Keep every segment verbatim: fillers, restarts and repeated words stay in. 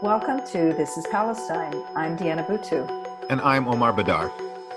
Welcome to This is Palestine. I'm Deanna Butu. And I'm Omar Badar.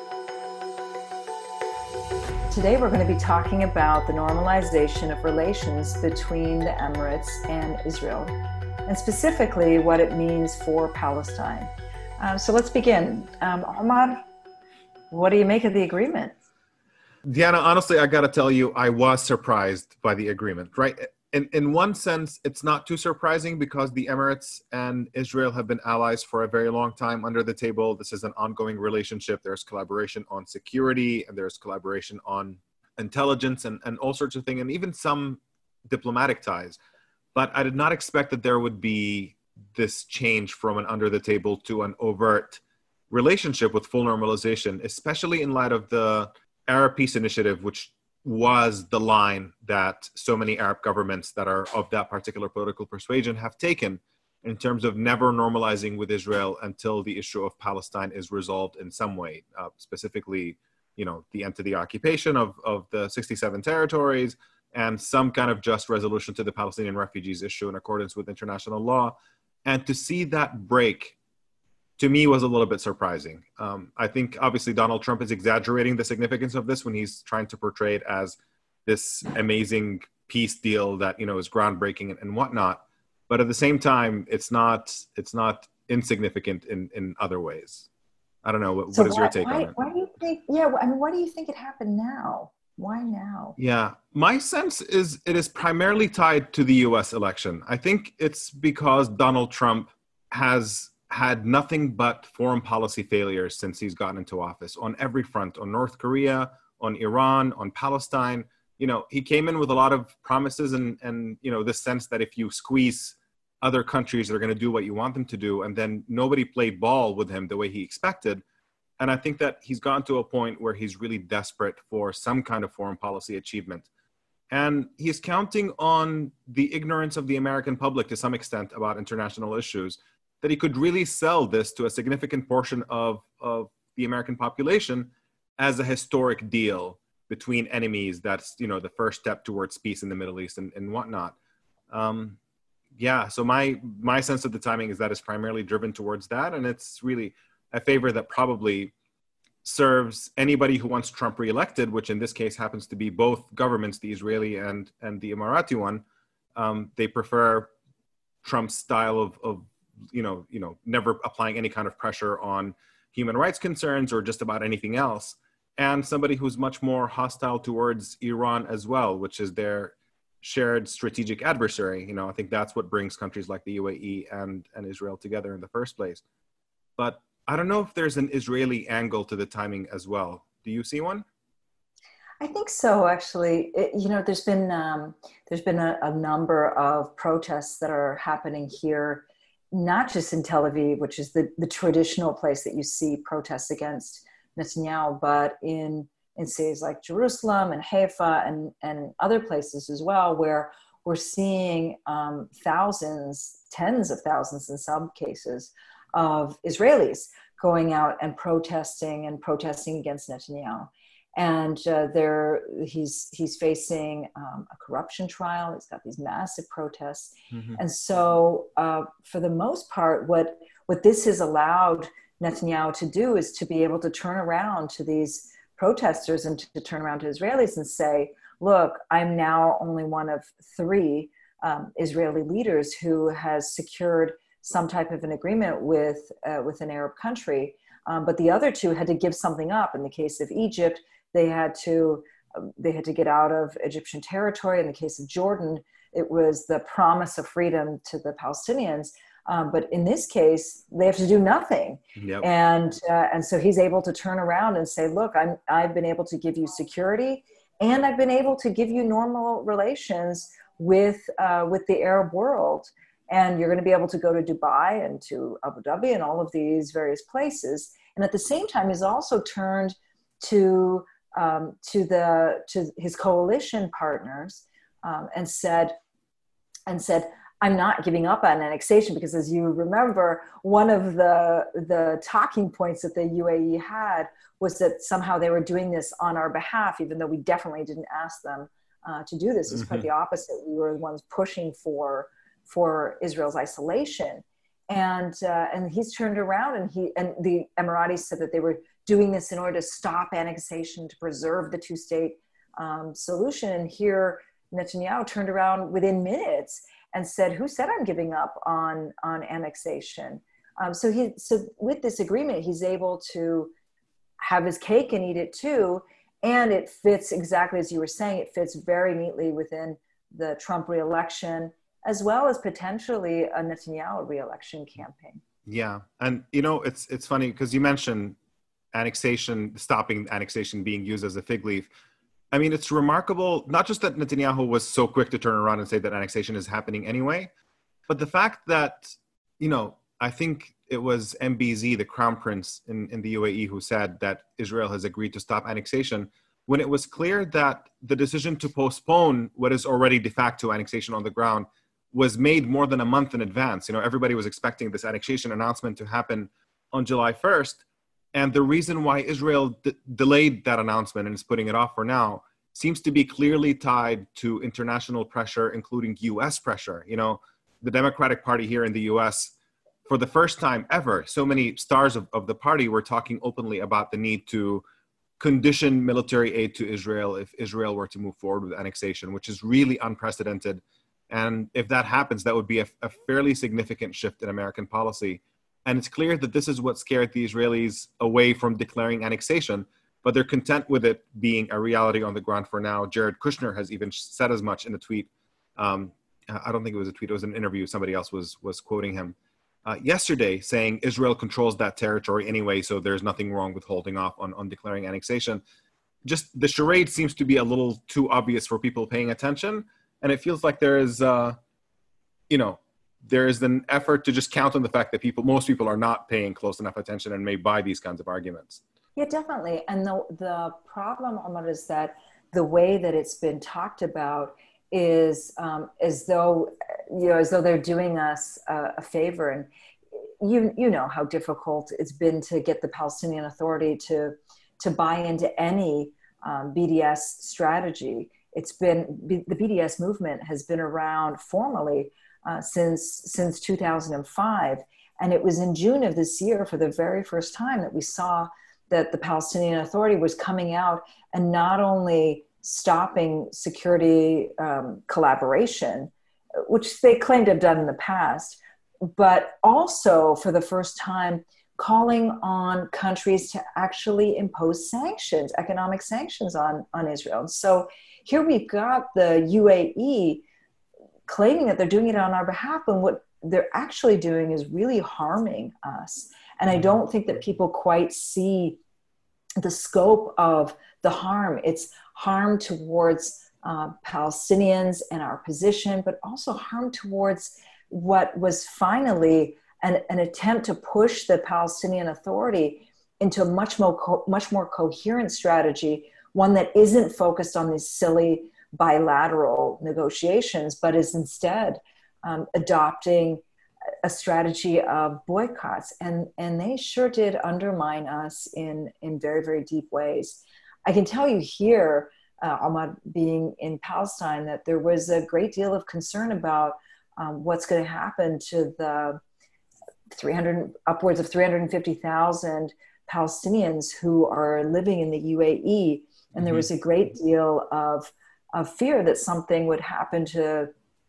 Today we're going to be talking about the normalization of relations between the Emirates and Israel, and specifically what it means for Palestine. Um, so let's begin. Um, Omar, what do you make of the agreement? Deanna, honestly, I got to tell you, I was surprised by the agreement, right? In, in one sense, it's not too surprising because the Emirates and Israel have been allies for a very long time under the table. This is an ongoing relationship. There's collaboration on security, and there's collaboration on intelligence and, and all sorts of things, and even some diplomatic ties. But I did not expect that there would be this change from an under the table to an overt relationship with full normalization, especially in light of the Arab Peace Initiative, which was the line that so many Arab governments that are of that particular political persuasion have taken in terms of never normalizing with Israel until the issue of Palestine is resolved in some way, uh, specifically, you know, the end to the occupation of, of the sixty-seven territories and some kind of just resolution to the Palestinian refugees issue in accordance with international law. And to see that break, to me, was a little bit surprising. Um, I think obviously Donald Trump is exaggerating the significance of this when he's trying to portray it as this amazing peace deal that, you know, is groundbreaking and, and whatnot. But at the same time, it's not it's not insignificant in, in other ways. I don't know. What, So what is why, your take why, on it? why do you think, yeah, I mean, why do you think it happened now? Why now? Yeah, my sense is it is primarily tied to the U S election. I think it's because Donald Trump has had nothing but foreign policy failures since he's gotten into office on every front, on North Korea, on Iran, on Palestine. You know, he came in with a lot of promises and, and you know, this sense that if you squeeze other countries, they're going to do what you want them to do. And then nobody played ball with him the way he expected. And I think that he's gotten to a point where he's really desperate for some kind of foreign policy achievement. And he's counting on the ignorance of the American public to some extent about international issues, that he could really sell this to a significant portion of, of the American population as a historic deal between enemies. That's, you know, the first step towards peace in the Middle East and, and whatnot. Um, yeah, so my my sense of the timing is that it's primarily driven towards that. And it's really a favor that probably serves anybody who wants Trump reelected, which in this case happens to be both governments, the Israeli and, and the Emirati one. Um, they prefer Trump's style of, of you know, you know, never applying any kind of pressure on human rights concerns or just about anything else. And somebody who's much more hostile towards Iran as well, which is their shared strategic adversary. You know, I think that's what brings countries like the U A E and, and Israel together in the first place. But I don't know if there's an Israeli angle to the timing as well. Do you see one? I think so, actually. It, you know, there's been um, there's been a, a number of protests that are happening here, not just in Tel Aviv, which is the, the traditional place that you see protests against Netanyahu, but in, in cities like Jerusalem and Haifa and, and other places as well, where we're seeing um, thousands, tens of thousands in some cases, of Israelis going out and protesting and protesting against Netanyahu. And uh, there, he's he's facing um, a corruption trial. He's got these massive protests, mm-hmm. and so uh, for the most part, what what this has allowed Netanyahu to do is to be able to turn around to these protesters and to, to turn around to Israelis and say, "Look, I'm now only one of three um, Israeli leaders who has secured some type of an agreement with uh, with an Arab country, um, but the other two had to give something up. In the case of Egypt, They had to they had to get out of Egyptian territory. In the case of Jordan, it was the promise of freedom to the Palestinians. Um, but in this case, they have to do nothing. Yep. And uh, and so he's able to turn around and say, look, I'm, I've been able to give you security, and I've been able to give you normal relations with uh, with the Arab world. And you're going to be able to go to Dubai and to Abu Dhabi and all of these various places. And at the same time, he's also turned to Um, to the to his coalition partners um, and said and said I'm not giving up on annexation, because as you remember, one of the the talking points that the U A E had was that somehow they were doing this on our behalf, even though we definitely didn't ask them uh, to do this. It's mm-hmm. quite the opposite. We were the ones pushing for for Israel's isolation. And uh, and he's turned around, and he and the Emiratis said that they were doing this in order to stop annexation, to preserve the two-state um, solution. And here Netanyahu turned around within minutes and said, "Who said I'm giving up on on annexation?" Um, so he so with this agreement, he's able to have his cake and eat it too, and it fits exactly as you were saying. It fits very neatly within the Trump reelection, as well as potentially a Netanyahu reelection campaign. Yeah, and you know, it's it's funny because you mentioned annexation, stopping annexation being used as a fig leaf. I mean, it's remarkable, not just that Netanyahu was so quick to turn around and say that annexation is happening anyway, but the fact that, you know, I think it was M B Z, the crown prince in, in the U A E, who said that Israel has agreed to stop annexation, when it was clear that the decision to postpone what is already de facto annexation on the ground was made more than a month in advance. You know, everybody was expecting this annexation announcement to happen on July first. And the reason why Israel d- delayed that announcement and is putting it off for now seems to be clearly tied to international pressure, including U S pressure. You know, the Democratic Party here in the U S, for the first time ever, so many stars of, of the party were talking openly about the need to condition military aid to Israel if Israel were to move forward with annexation, which is really unprecedented. And if that happens, that would be a, a fairly significant shift in American policy. And it's clear that this is what scared the Israelis away from declaring annexation, but they're content with it being a reality on the ground for now. Jared Kushner has even said as much in a tweet. Um, I don't think it was a tweet, it was an interview. Somebody else was, was quoting him uh, yesterday saying Israel controls that territory anyway, so there's nothing wrong with holding off on, on declaring annexation. Just the charade seems to be a little too obvious for people paying attention. And it feels like there is, uh, you know, there is an effort to just count on the fact that people, most people are not paying close enough attention and may buy these kinds of arguments. Yeah, definitely. And the, the problem, Omar, is that the way that it's been talked about is um, as though, you know, as though they're doing us a, a favor. And you, you know how difficult it's been to get the Palestinian Authority to, to buy into any um, B D S strategy. It's been, the B D S movement has been around formally uh, since, since two thousand five. And it was in June of this year, for the very first time, that we saw that the Palestinian Authority was coming out and not only stopping security um, collaboration, which they claimed to have done in the past, but also for the first time calling on countries to actually impose sanctions, economic sanctions on, on Israel. And so here we've got the U A E claiming that they're doing it on our behalf, and what they're actually doing is really harming us. And I don't think that people quite see the scope of the harm. It's harm towards uh, Palestinians and our position, but also harm towards what was finally an, an attempt to push the Palestinian Authority into a much more, co- much more coherent strategy, one that isn't focused on these silly bilateral negotiations, but is instead um, adopting a strategy of boycotts. And, and they sure did undermine us in, in very, very deep ways. I can tell you here, uh, Ahmad, being in Palestine, that there was a great deal of concern about um, what's going to happen to the three hundred, upwards of three hundred fifty thousand Palestinians who are living in the U A E. And mm-hmm. there was a great deal of, of fear that something would happen to,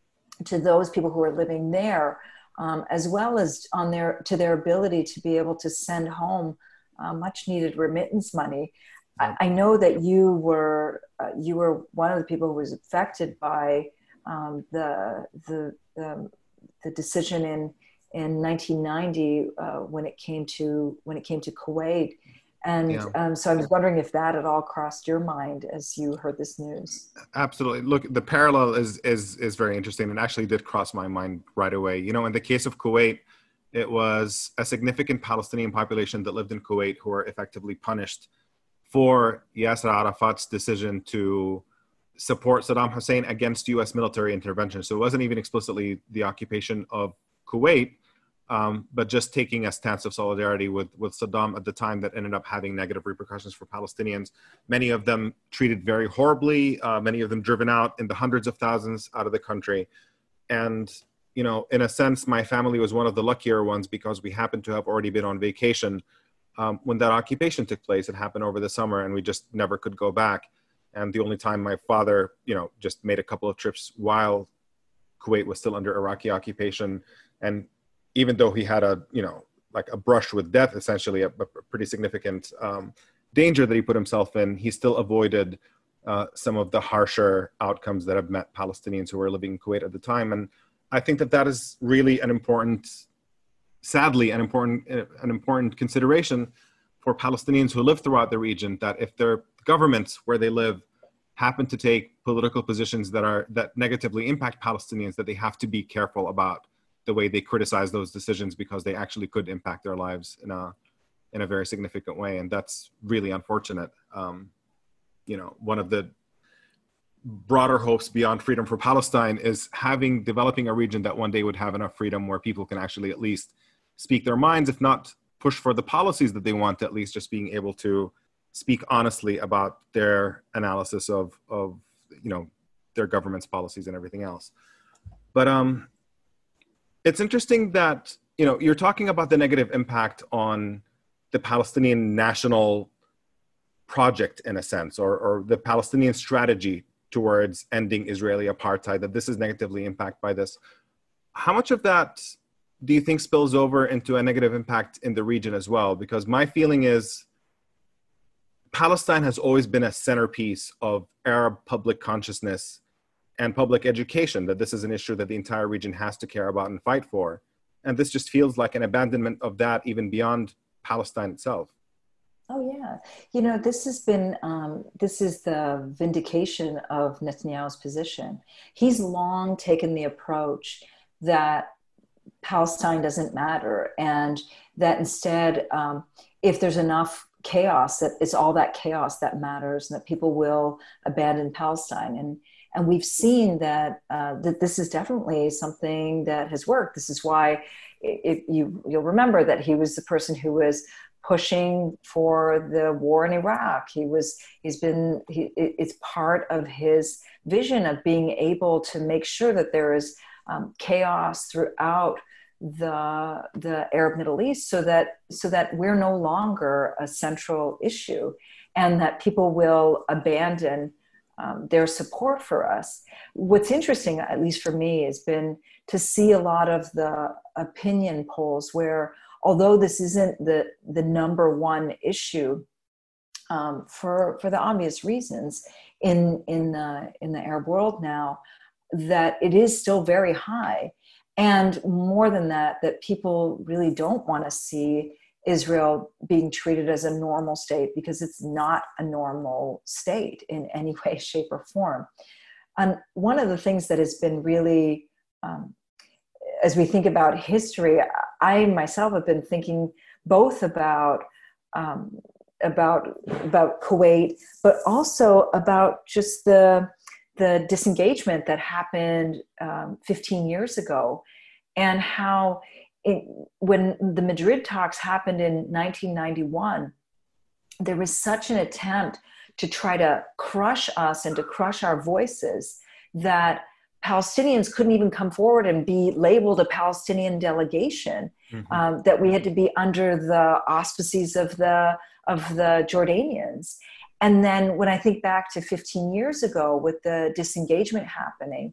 to those people who are living there. Um, as well as on their to their ability to be able to send home uh, much needed remittance money. I, I know that you were uh, you were one of the people who was affected by um, the the the the decision in in nineteen ninety uh, when it came to when it came to Kuwait. And yeah. um, so I was wondering if that at all crossed your mind as you heard this news. Absolutely. Look, the parallel is is is very interesting, and actually did cross my mind right away. You know, in the case of Kuwait, it was a significant Palestinian population that lived in Kuwait who were effectively punished for Yasser Arafat's decision to support Saddam Hussein against U S military intervention. So it wasn't even explicitly the occupation of Kuwait, Um, but just taking a stance of solidarity with, with Saddam at the time that ended up having negative repercussions for Palestinians. Many of them treated very horribly, uh, many of them driven out in the hundreds of thousands out of the country. And you know, in a sense, my family was one of the luckier ones because we happened to have already been on vacation um, when that occupation took place. It happened over the summer, and we just never could go back. And the only time my father, you know, just made a couple of trips while Kuwait was still under Iraqi occupation. And even though he had a, you know, like a brush with death, essentially, a, a pretty significant um, danger that he put himself in, he still avoided uh, some of the harsher outcomes that have met Palestinians who were living in Kuwait at the time. And I think that that is really an important, sadly, an important, an important consideration for Palestinians who live throughout the region, that if their governments where they live happen to take political positions that are that negatively impact Palestinians, that they have to be careful about the way they criticize those decisions, because they actually could impact their lives in a in a very significant way. And that's really unfortunate. Um, you know, one of the broader hopes beyond freedom for Palestine is having, developing a region that one day would have enough freedom where people can actually at least speak their minds, if not push for the policies that they want, at least just being able to speak honestly about their analysis of, of you know, their government's policies and everything else. But um, it's interesting that, you know, you're talking about the negative impact on the Palestinian national project, in a sense, or, or the Palestinian strategy towards ending Israeli apartheid, that this is negatively impacted by this. How much of that do you think spills over into a negative impact in the region as well? Because my feeling is Palestine has always been a centerpiece of Arab public consciousness and public education, that this is an issue that the entire region has to care about and fight for. And this just feels like an abandonment of that, even beyond Palestine itself. Oh yeah, you know, this has been, um, this is the vindication of Netanyahu's position. He's long taken the approach that Palestine doesn't matter, and that instead, um, if there's enough chaos, that it's all that chaos that matters, and that people will abandon Palestine. And and we've seen that uh, that this is definitely something that has worked. This is why, if you you'll remember that he was the person who was pushing for the war in Iraq. He was, he's been, he, it's part of his vision of being able to make sure that there is um, chaos throughout the, the Arab Middle East, so that, so that we're no longer a central issue, and that people will abandon um, their support for us. What's interesting, at least for me, has been to see a lot of the opinion polls where, although this isn't the, the number one issue, um, for, for the obvious reasons in, in, the, in the Arab world now, that it is still very high. And more than that, that people really don't want to see Israel being treated as a normal state, because it's not a normal state in any way, shape, or form. And one of the things that has been really, um, as we think about history, I myself have been thinking both about um, about about Kuwait, but also about just the the disengagement that happened um, fifteen years ago, and how it, when the Madrid talks happened in nineteen ninety-one, there was such an attempt to try to crush us and to crush our voices that Palestinians couldn't even come forward and be labeled a Palestinian delegation, mm-hmm. um, that we had to be under the auspices of the, of the Jordanians. And then when I think back to fifteen years ago with the disengagement happening,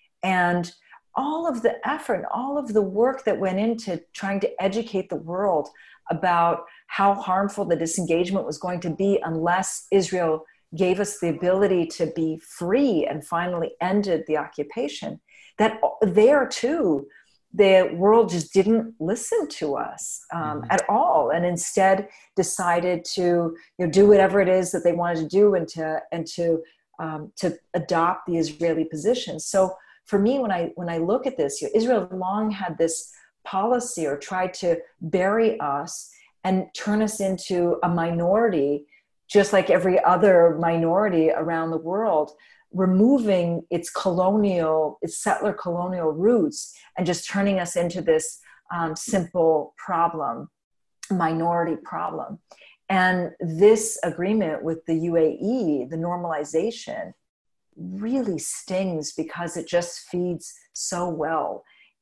and all of the effort, all of the work that went into trying to educate the world about how harmful the disengagement was going to be unless Israel gave us the ability to be free and finally ended the occupation, that there too, the world just didn't listen to us um, mm-hmm. at all, and instead decided to, you know, do whatever it is that they wanted to do, and to and to um, to adopt the Israeli position. So for me, when I when I look at this, you know, Israel long had this policy, or tried to bury us and turn us into a minority, just like every other minority around the world, removing its colonial, its settler colonial roots, and just turning us into this um, simple problem, minority problem. And this agreement with the U A E, the normalization, really stings because it just feeds so well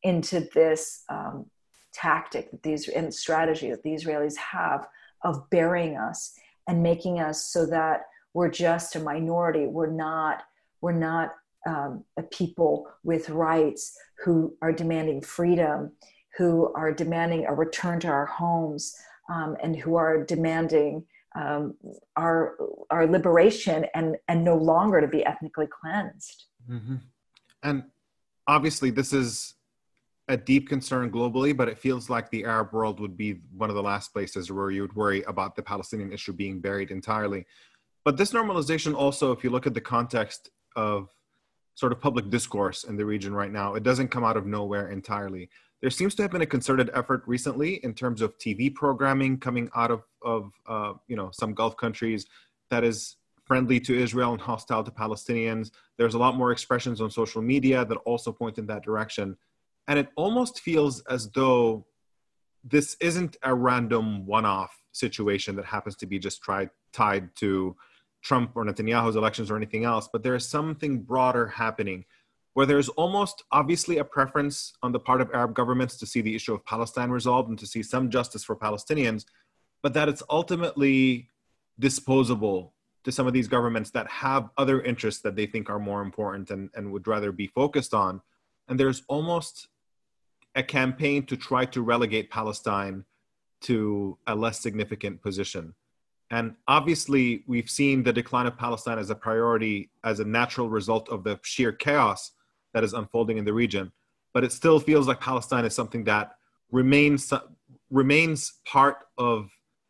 into this um, tactic that these and strategy that the Israelis have of burying us and making us so that we're just a minority. We're not. We're not um, a people with rights who are demanding freedom, who are demanding a return to our homes, um, and who are demanding um, our our liberation and and no longer to be ethnically cleansed. Mm-hmm. And obviously, this is a deep concern globally, but it feels like the Arab world would be one of the last places where you would worry about the Palestinian issue being buried entirely. But this normalization also, if you look at the context of sort of public discourse in the region right now, it doesn't come out of nowhere entirely. There seems to have been a concerted effort recently in terms of T V programming coming out of, of uh, you know, some Gulf countries that is friendly to Israel and hostile to Palestinians. There's a lot more expressions on social media that also point in that direction. And it almost feels as though this isn't a random one-off situation that happens to be just tried, tied to Trump or Netanyahu's elections or anything else, but there is something broader happening where there's almost obviously a preference on the part of Arab governments to see the issue of Palestine resolved and to see some justice for Palestinians, but that it's ultimately disposable to some of these governments that have other interests that they think are more important and, and would rather be focused on. And there's almost a campaign to try to relegate Palestine to a less significant position. And obviously, we've seen the decline of Palestine as a priority, as a natural result of the sheer chaos that is unfolding in the region. But it still feels like Palestine is something that remains remains part of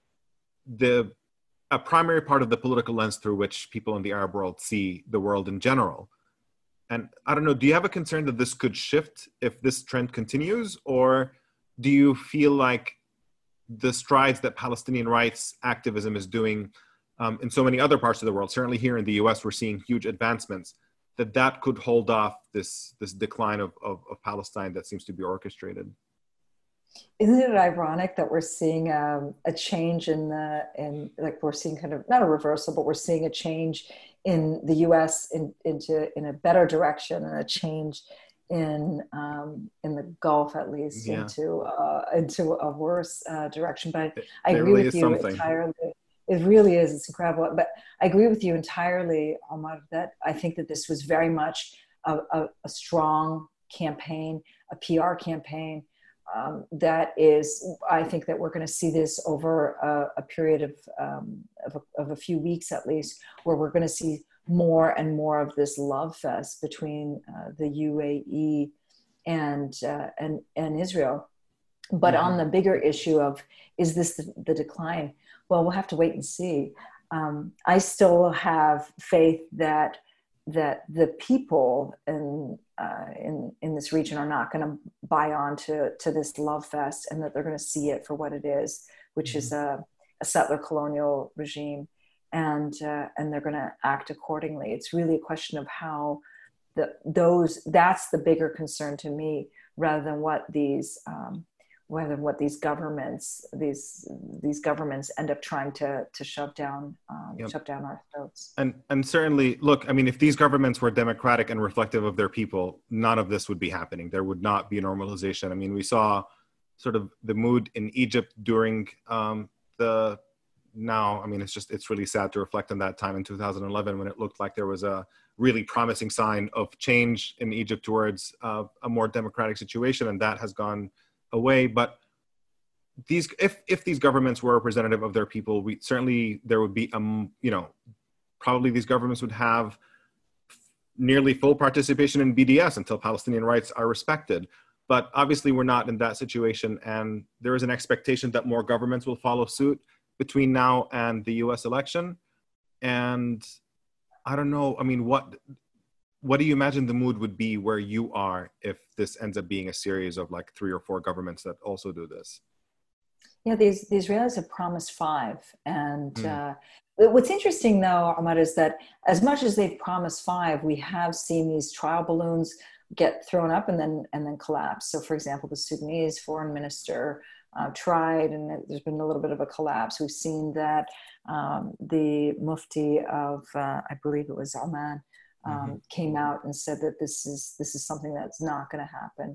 the a primary part of the political lens through which people in the Arab world see the world in general. And I don't know, do you have a concern that this could shift if this trend continues? Or do you feel like the strides that Palestinian rights activism is doing um, in so many other parts of the world, certainly here in the U S, we're seeing huge advancements, that that could hold off this, this decline of, of, of Palestine that seems to be orchestrated? Isn't it ironic that we're seeing um, a change in the, in like we're seeing kind of, not a reversal, but we're seeing a change in the U S in, into, in a better direction, and a change in um, in the Gulf, at least, yeah. into uh, into a worse uh, direction. But it, I agree really with you something. entirely. It really is. It's incredible. But I agree with you entirely, Omar, that I think that this was very much a, a, a strong campaign, a P R campaign. Um, that is, I think that we're going to see this over a, a period of, um, of, a, of a few weeks at least, where we're going to see more and more of this love fest between uh, the U A E and, uh, and, and Israel. But mm-hmm. on the bigger issue of, is this the, the decline? Well, we'll have to wait and see. Um, I still have faith that that the people in, uh, in, in this region are not going to buy on to, to this love fest, and that they're going to see it for what it is, which mm-hmm. is a, a settler colonial regime. And, uh, and they're going to act accordingly. It's really a question of how the, those, that's the bigger concern to me, rather than what these, um, rather than what these governments, these, these governments end up trying to, to shove down, um, yep. shove down our throats. And, and certainly, look, I mean, if these governments were democratic and reflective of their people, none of this would be happening. There would not be normalization. I mean, we saw sort of the mood in Egypt during um, the, now, I mean, it's just, it's really sad to reflect on that time in two thousand eleven, when it looked like there was a really promising sign of change in Egypt towards uh, a more democratic situation, and that has gone away. But these, if if these governments were representative of their people, we certainly, there would be, um, you know, probably these governments would have nearly full participation in B D S until Palestinian rights are respected. But obviously, we're not in that situation, and there is an expectation that more governments will follow suit between now and the U S election. And I don't know, I mean, what what do you imagine the mood would be where you are if this ends up being a series of like three or four governments that also do this? Yeah, these the Israelis have promised five. And mm. uh, what's interesting, though, Ahmad, is that as much as they've promised five, we have seen these trial balloons get thrown up and then and then collapse. So, for example, the Sudanese foreign minister Uh, tried, and there's been a little bit of a collapse. We've seen that um, the Mufti of, uh, I believe it was Oman, um, mm-hmm. came out and said that this is this is something that's not going to happen.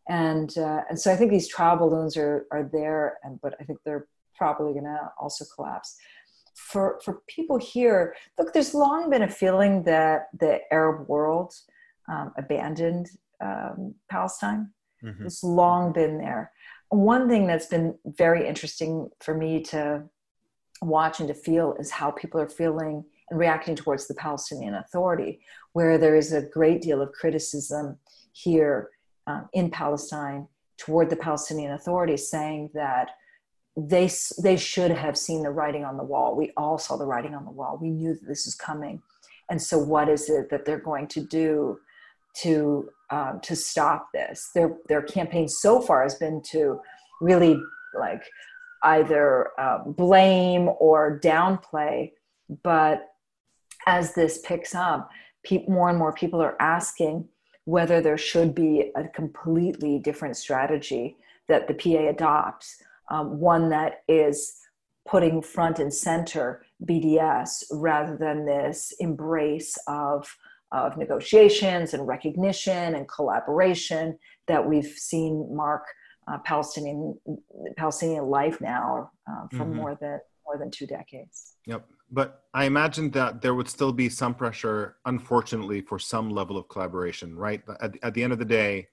And uh, and so I think these trial balloons are are there, and but I think they're probably going to also collapse. For for people here, look, there's long been a feeling that the Arab world um, abandoned um, Palestine. Mm-hmm. It's long been there. One thing that's been very interesting for me to watch and to feel is how people are feeling and reacting towards the Palestinian Authority, where there is a great deal of criticism here um, in Palestine toward the Palestinian Authority, saying that they they should have seen the writing on the wall. We all saw the writing on the wall. We knew that this is coming. And so what is it that they're going to do to um, to stop this? Their their campaign so far has been to really like either uh, blame or downplay. But as this picks up, pe- more and more people are asking whether there should be a completely different strategy that the P A adopts, um, one that is putting front and center B D S rather than this embrace of, of negotiations and recognition and collaboration that we've seen mark uh, Palestinian Palestinian life now uh, for Mm-hmm. more than more than two decades. Yep. But I imagine that there would still be some pressure, unfortunately, for some level of collaboration, right? At, at the end of the day,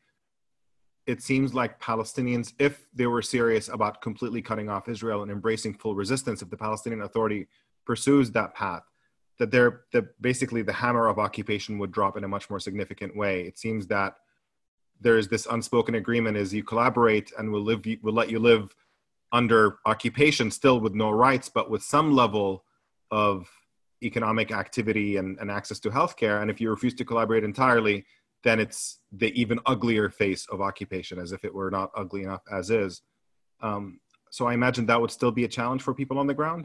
it seems like Palestinians, if they were serious about completely cutting off Israel and embracing full resistance, if the Palestinian Authority pursues that path, that they're that basically the hammer of occupation would drop in a much more significant way. It seems that there is this unspoken agreement: is you collaborate and we'll live, we'll let you live under occupation, still with no rights, but with some level of economic activity and, and access to healthcare. And if you refuse to collaborate entirely, then it's the even uglier face of occupation, as if it were not ugly enough as is. Um, so I imagine that would still be a challenge for people on the ground.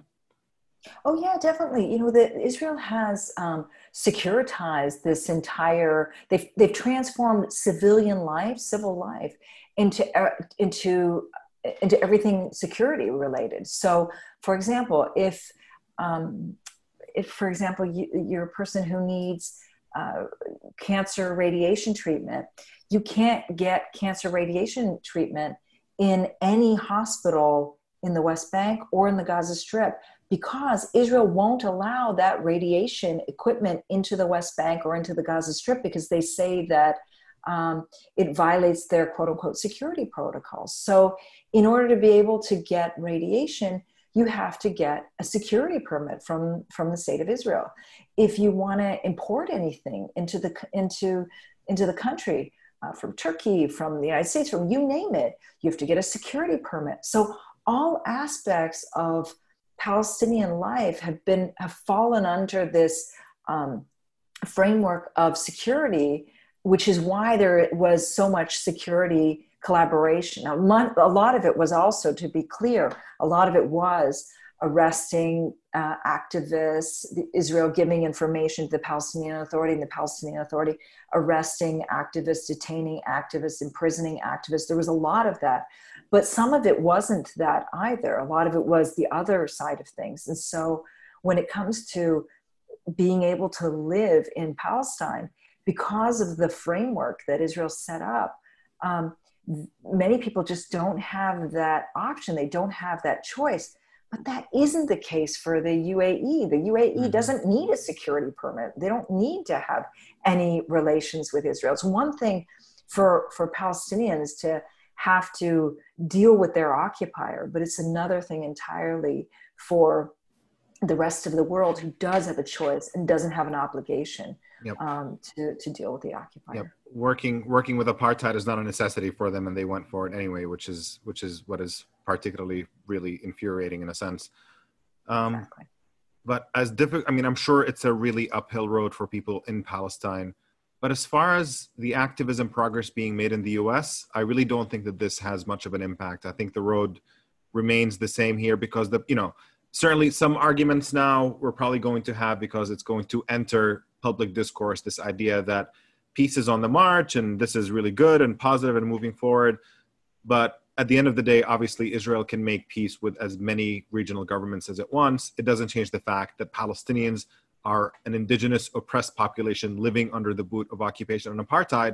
Oh yeah, definitely. You know, that Israel has um, securitized this entire. They've they've transformed civilian life, civil life, into uh, into into everything security related. So, for example, if um, if for example you, you're a person who needs uh, cancer radiation treatment, you can't get cancer radiation treatment in any hospital in the West Bank or in the Gaza Strip, because Israel won't allow that radiation equipment into the West Bank or into the Gaza Strip, because they say that um, it violates their quote unquote security protocols. So in order to be able to get radiation, you have to get a security permit from, from the state of Israel. If you want to import anything into the, into, into the country, uh, from Turkey, from the United States, from you name it, you have to get a security permit. So all aspects of Palestinian life have been have fallen under this um, framework of security, which is why there was so much security collaboration. Now, a lot of it was also, to be clear, a lot of it was arresting uh, activists, Israel giving information to the Palestinian Authority, and the Palestinian Authority arresting activists, detaining activists, imprisoning activists. There was a lot of that. But some of it wasn't that either. A lot of it was the other side of things. And so when it comes to being able to live in Palestine, because of the framework that Israel set up, um, many people just don't have that option. They don't have that choice. But that isn't the case for the U A E. The U A E mm-hmm. doesn't need a security permit. They don't need to have any relations with Israel. It's one thing for, for Palestinians to have to deal with their occupier, but it's another thing entirely for the rest of the world who does have a choice and doesn't have an obligation yep. um, to, to deal with the occupier. Yep. Working working with apartheid is not a necessity for them, and they went for it anyway, which is which is what is particularly really infuriating in a sense. Um, exactly. But as difficult, I mean, I'm sure it's a really uphill road for people in Palestine. But as far as the activism progress being made in the U S, I really don't think that this has much of an impact. I think the road remains the same here because, the you know, certainly some arguments now we're probably going to have because it's going to enter public discourse, this idea that peace is on the march and this is really good and positive and moving forward. But at the end of the day, obviously, Israel can make peace with as many regional governments as it wants. It doesn't change the fact that Palestinians are an indigenous oppressed population living under the boot of occupation and apartheid.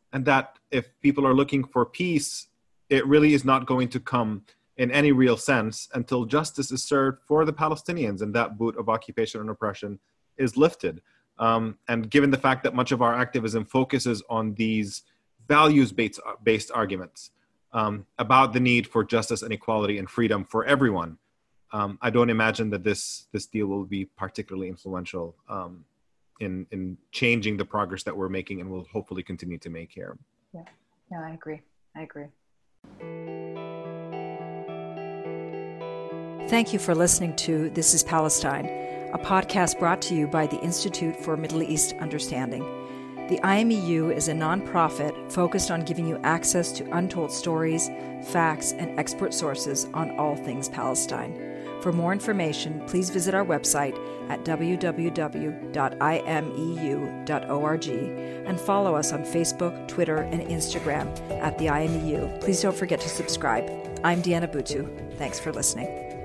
and that if people are looking for peace, it really is not going to come in any real sense until justice is served for the Palestinians and that boot of occupation and oppression is lifted. Um, and given the fact that much of our activism focuses on these values-based based arguments um, about the need for justice and equality and freedom for everyone, um, I don't imagine that this this deal will be particularly influential um, in in changing the progress that we're making and will hopefully continue to make here. Yeah, no, I agree. I agree. Thank you for listening to This is Palestine, a podcast brought to you by the Institute for Middle East Understanding. The I M E U is a nonprofit focused on giving you access to untold stories, facts, and expert sources on all things Palestine. For more information, please visit our website at w w w dot i m e u dot org and follow us on Facebook, Twitter, and Instagram at the I M E U. Please don't forget to subscribe. I'm Deanna Butu. Thanks for listening.